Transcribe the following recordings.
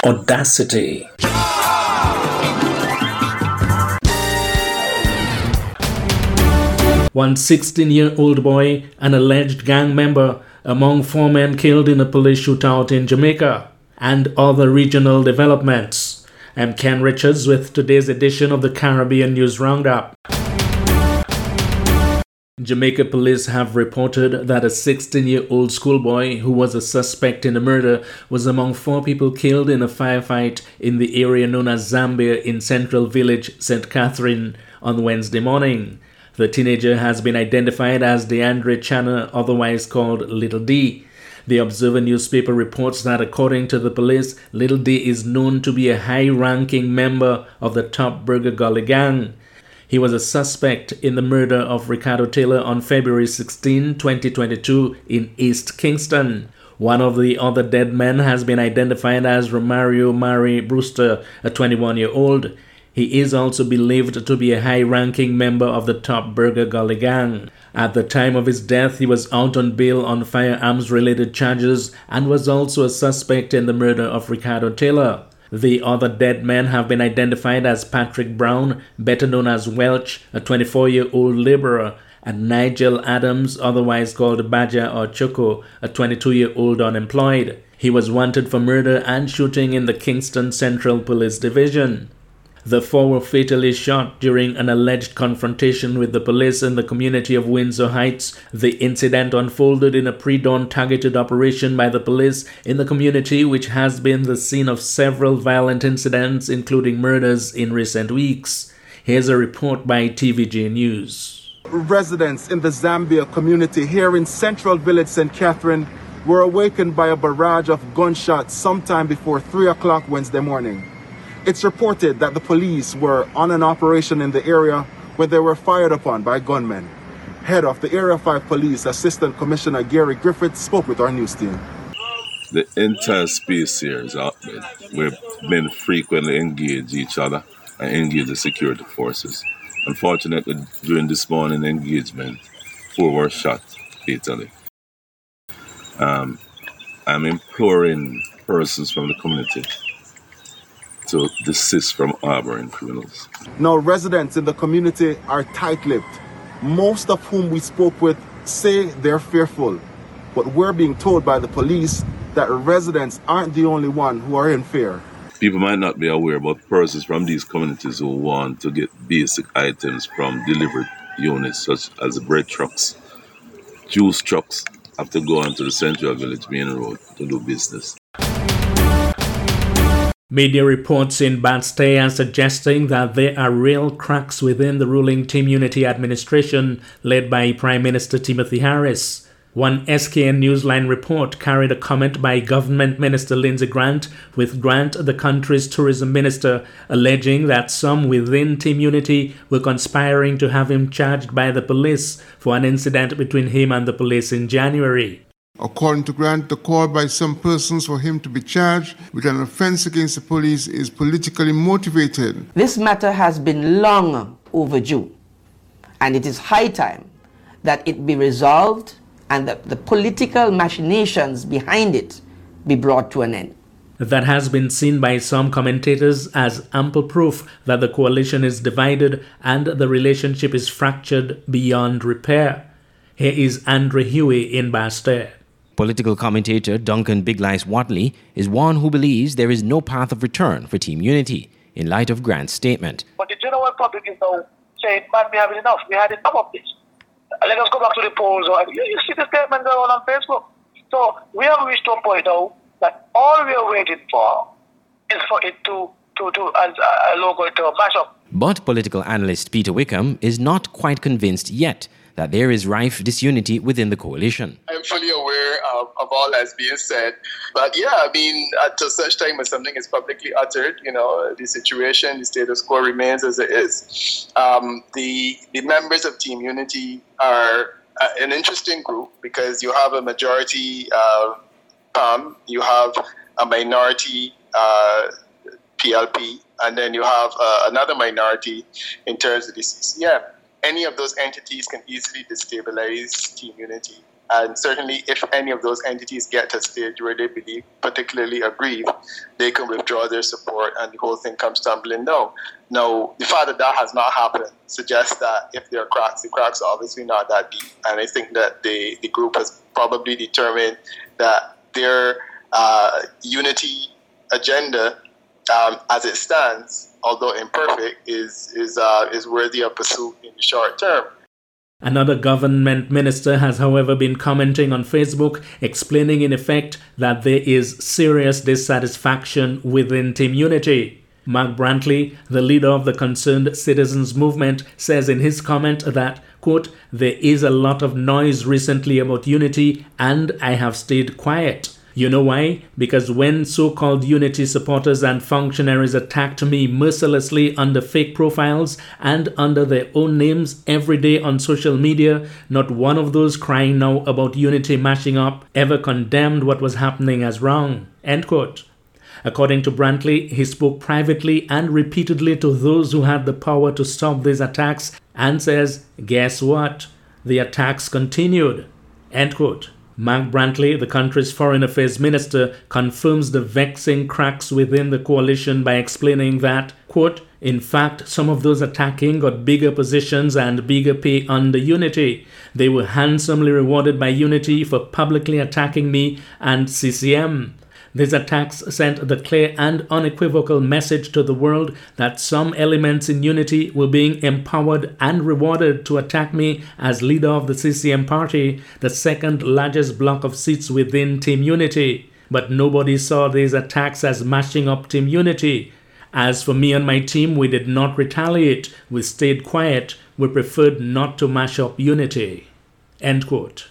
Audacity. One 16-year-old boy, an alleged gang member, among 4 men killed in a police shootout in Jamaica, and other regional developments. I'm Ken Richards with today's edition of the Caribbean News Roundup. Jamaica police have reported that a 16-year-old schoolboy who was a suspect in a murder was among 4 people killed in a firefight in the area known as Zambia in Central Village, St. Catherine, on Wednesday morning. The teenager has been identified as DeAndre Channer, otherwise called Little D. The Observer newspaper reports that according to the police, Little D is known to be a high-ranking member of the Top Burger Gully gang. He was a suspect in the murder of Ricardo Taylor on February 16, 2022 in East Kingston. One of the other dead men has been identified as Romario Mari Brewster, a 21-year-old. He is also believed to be a high-ranking member of the Top Burger Gully gang. At the time of his death, he was out on bail on firearms-related charges and was also a suspect in the murder of Ricardo Taylor. The other dead men have been identified as Patrick Brown, better known as Welch, a 24-year-old laborer, and Nigel Adams, otherwise called Badger or Choco, a 22-year-old unemployed. He was wanted for murder and shooting in the Kingston Central Police Division. The 4 were fatally shot during an alleged confrontation with the police in the community of Windsor Heights. The incident unfolded in a pre-dawn targeted operation by the police in the community, which has been the scene of several violent incidents, including murders in recent weeks. Here's a report by TVJ News. Residents in the Zambia community here in Central Village, St. Catherine, were awakened by a barrage of gunshots sometime before 3 o'clock Wednesday morning. It's reported that the police were on an operation in the area when they were fired upon by gunmen. Head of the Area 5 Police, Assistant Commissioner Gary Griffith, spoke with our news team. The entire space here is out there where men frequently engage each other and engage the security forces. Unfortunately, during this morning engagement, 4 were shot fatally. I'm imploring persons from the community to desist from harboring criminals. Now, residents in the community are tight-lipped. Most of whom we spoke with say they're fearful. But we're being told by the police that residents aren't the only one who are in fear. People might not be aware, but persons from these communities who want to get basic items from delivered units such as bread trucks, juice trucks, have to go onto the Central Village main road to do business. Media reports in Bastille are suggesting that there are real cracks within the ruling Team Unity administration led by Prime Minister Timothy Harris. One SKN Newsline report carried a comment by Government Minister Lindsey Grant, with Grant, the country's tourism minister, alleging that some within Team Unity were conspiring to have him charged by the police for an incident between him and the police in January. According to Grant, the call by some persons for him to be charged with an offense against the police is politically motivated. This matter has been long overdue, and it is high time that it be resolved and that the political machinations behind it be brought to an end. That has been seen by some commentators as ample proof that the coalition is divided and the relationship is fractured beyond repair. Here is Andre Huey in Bastille. Political commentator Duncan Biglice Watley is one who believes there is no path of return for Team Unity in light of Grant's statement. But the general public is now saying, man, we have enough. We had enough of this. Let us go back to the polls. You see the statement going on Facebook. So we have reached to a point now that all we are waiting for is for it to as a local to mash up. But political analyst Peter Wickham is not quite convinced yet that there is rife disunity within the coalition. I'm fully aware of all that's being said. But yeah, I mean, to such time as something is publicly uttered, the situation, the status quo remains as it is. The members of Team Unity are an interesting group because you have a majority PAM, you have a minority PLP, and then you have another minority in terms of the CCM. Any of those entities can easily destabilize Team Unity. And certainly, if any of those entities get to a stage where they believe particularly aggrieved, they can withdraw their support and the whole thing comes tumbling down. Now, the fact that that has not happened suggests that if there are cracks, the cracks are obviously not that deep. And I think that the group has probably determined that their unity agenda, as it stands, although imperfect, is worthy of pursuit in the short term. Another government minister has, however, been commenting on Facebook, explaining in effect that there is serious dissatisfaction within Team Unity. Mark Brantley, the leader of the Concerned Citizens Movement, says in his comment that, quote, "There is a lot of noise recently about unity and I have stayed quiet. You know why? Because when so-called unity supporters and functionaries attacked me mercilessly under fake profiles and under their own names every day on social media, not one of those crying now about unity mashing up ever condemned what was happening as wrong." End quote. According to Brantley, he spoke privately and repeatedly to those who had the power to stop these attacks and says, guess what? The attacks continued. End quote. Mark Brantley, the country's foreign affairs minister, confirms the vexing cracks within the coalition by explaining that, quote, "In fact, some of those attacking got bigger positions and bigger pay under Unity. They were handsomely rewarded by Unity for publicly attacking me and CCM. These attacks sent the clear and unequivocal message to the world that some elements in Unity were being empowered and rewarded to attack me as leader of the CCM party, the second largest block of seats within Team Unity. But nobody saw these attacks as mashing up Team Unity. As for me and my team, we did not retaliate. We stayed quiet. We preferred not to mash up Unity." End quote.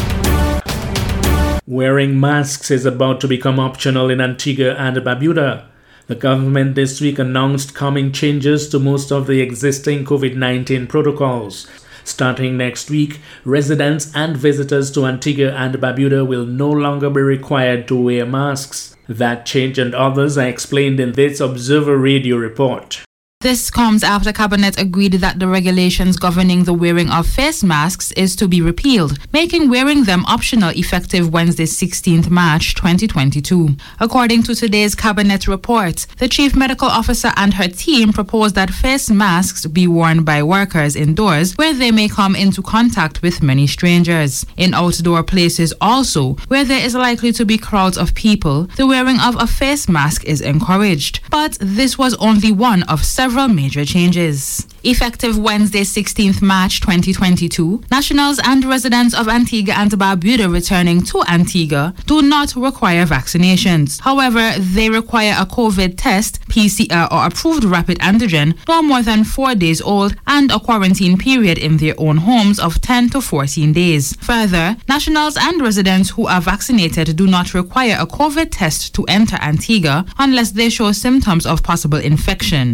Wearing masks is about to become optional in Antigua and Barbuda. The government this week announced coming changes to most of the existing COVID-19 protocols. Starting next week, residents and visitors to Antigua and Barbuda will no longer be required to wear masks. That change and others are explained in this Observer Radio report. This comes after Cabinet agreed that the regulations governing the wearing of face masks is to be repealed, making wearing them optional effective Wednesday, 16th March 2022. According to today's Cabinet report, the Chief Medical Officer and her team proposed that face masks be worn by workers indoors where they may come into contact with many strangers. In outdoor places also, where there is likely to be crowds of people, the wearing of a face mask is encouraged. But this was only one of several major changes. Effective Wednesday, 16th March 2022, nationals and residents of Antigua and Barbuda returning to Antigua do not require vaccinations. However, they require a COVID test, PCR or approved rapid antigen, no more than 4 days old, and a quarantine period in their own homes of 10 to 14 days. Further, nationals and residents who are vaccinated do not require a COVID test to enter Antigua unless they show symptoms of possible infection.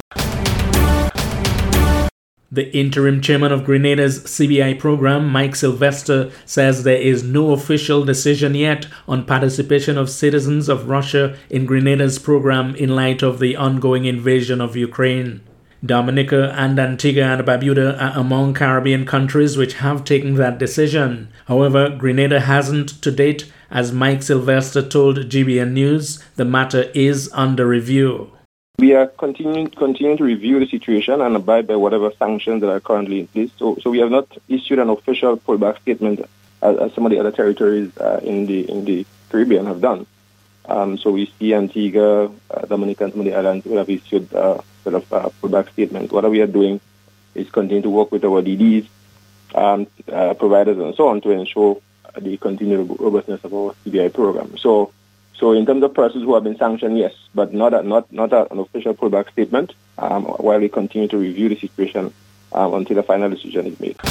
The interim chairman of Grenada's CBI program, Mike Sylvester, says there is no official decision yet on participation of citizens of Russia in Grenada's program in light of the ongoing invasion of Ukraine. Dominica and Antigua and Barbuda are among Caribbean countries which have taken that decision. However, Grenada hasn't to date. As Mike Sylvester told GBN News, the matter is under review. We are continuing to review the situation and abide by whatever sanctions that are currently in place. So we have not issued an official pullback statement as some of the other territories in the Caribbean have done. So we see Antigua, Dominica, and some of the islands will have issued pullback statements. What we are doing is continue to work with our DDs, providers, and so on to ensure the continued robustness of our CBI program. So in terms of persons who have been sanctioned, yes, but not an official pullback statement while we continue to review the situation until a final decision is made.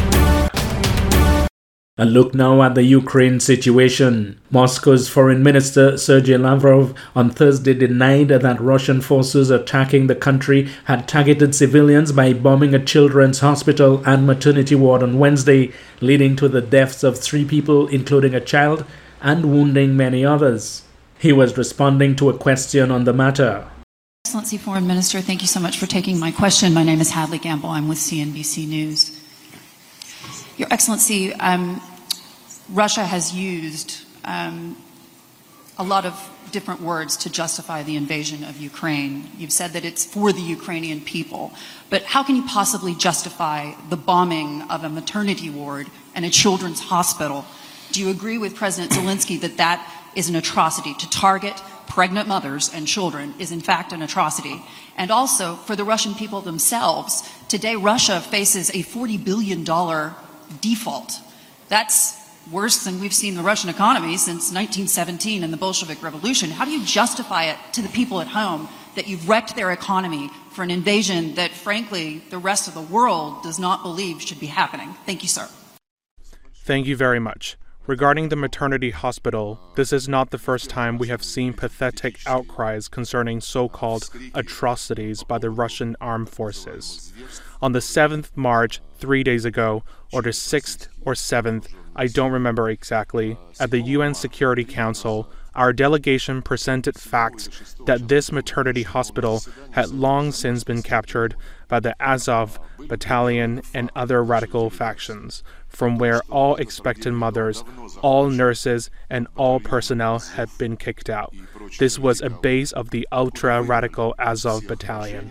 A look now at the Ukraine situation. Moscow's Foreign Minister Sergei Lavrov on Thursday denied that Russian forces attacking the country had targeted civilians by bombing a children's hospital and maternity ward on Wednesday, leading to the deaths of 3 people, including a child, and wounding many others. He was responding to a question on the matter. Excellency Foreign Minister, thank you so much for taking my question. My name is Hadley Gamble. I'm with CNBC News. Your Excellency, Russia has used a lot of different words to justify the invasion of Ukraine. You've said that it's for the Ukrainian people, but how can you possibly justify the bombing of a maternity ward and a children's hospital? Do you agree with President Zelensky that that is an atrocity? To target pregnant mothers and children is in fact an atrocity. And also for the Russian people themselves, today Russia faces a $40 billion default. That's worse than we've seen the Russian economy since 1917 and the Bolshevik Revolution. How do you justify it to the people at home that you've wrecked their economy for an invasion that, frankly, the rest of the world does not believe should be happening? Thank you, sir. Thank you very much. Regarding the maternity hospital, this is not the first time we have seen pathetic outcries concerning so-called atrocities by the Russian armed forces. On the 7th March, 3 days ago, or the 6th or 7th, I don't remember exactly, at the UN Security Council, our delegation presented facts that this maternity hospital had long since been captured by the Azov battalion and other radical factions, from where all expectant mothers, all nurses, and all personnel had been kicked out. This was a base of the ultra-radical Azov battalion.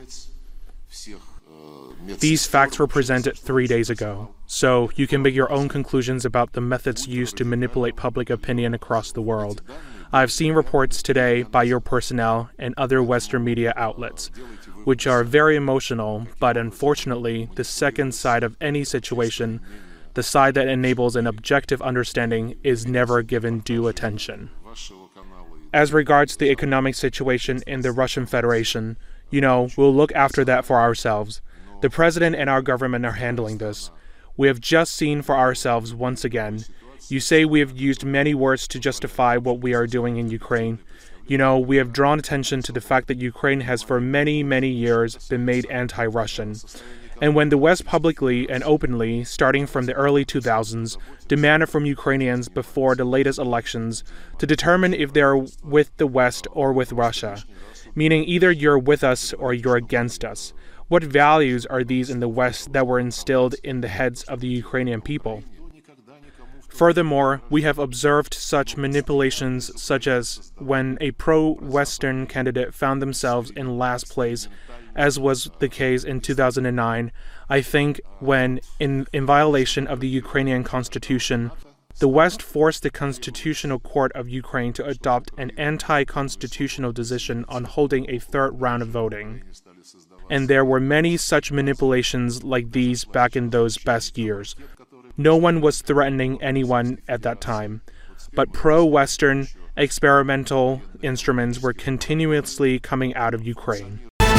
These facts were presented 3 days ago, so you can make your own conclusions about the methods used to manipulate public opinion across the world. I've seen reports today by your personnel and other Western media outlets, which are very emotional, but unfortunately, the second side of any situation, the side that enables an objective understanding, is never given due attention. As regards the economic situation in the Russian Federation, we'll look after that for ourselves. The president and our government are handling this. We have just seen for ourselves once again. You say we have used many words to justify what we are doing in Ukraine. We have drawn attention to the fact that Ukraine has for many, many years been made anti-Russian. And when the West publicly and openly, starting from the early 2000s, demanded from Ukrainians before the latest elections to determine if they are with the West or with Russia, meaning either you're with us or you're against us, what values are these in the West that were instilled in the heads of the Ukrainian people? Furthermore, we have observed such manipulations such as when a pro-Western candidate found themselves in last place, as was the case in 2009, I think when, in violation of the Ukrainian constitution, the West forced the Constitutional Court of Ukraine to adopt an anti-constitutional decision on holding a third round of voting. And there were many such manipulations like these back in those best years. No one was threatening anyone at that time, but pro-Western experimental instruments were continuously coming out of Ukraine.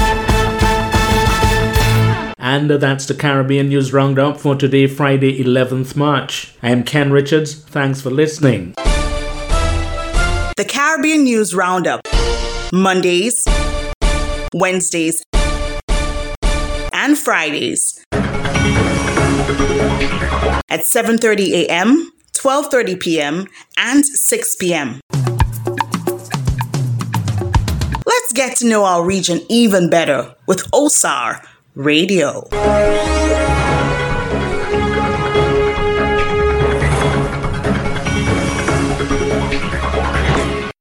And that's the Caribbean News Roundup for today, Friday, 11th March. I am Ken Richards. Thanks for listening. The Caribbean News Roundup. Mondays, Wednesdays, and Fridays at 7:30 a.m., 12:30 p.m., and 6 p.m. Let's get to know our region even better with OSAR Radio.